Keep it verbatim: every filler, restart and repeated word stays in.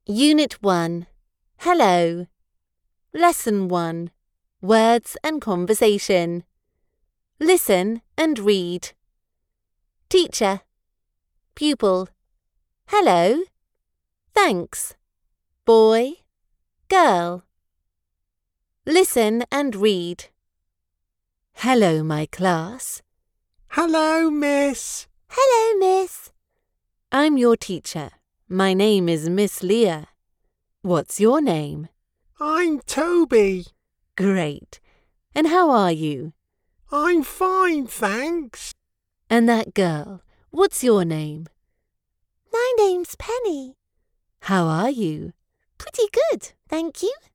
Unit one. Hello. Lesson one. Words and conversation. Listen and read. Teacher. Pupil. Hello. Thanks. Boy. Girl. Listen and read. Hello, my class. Hello, miss. Hello, miss. I'm your teacher. My name is Miss Leah. What's your name? I'm Toby. Great. And how are you? I'm fine, thanks. And that girl, what's your name? My name's Penny. How are you? Pretty good, thank you.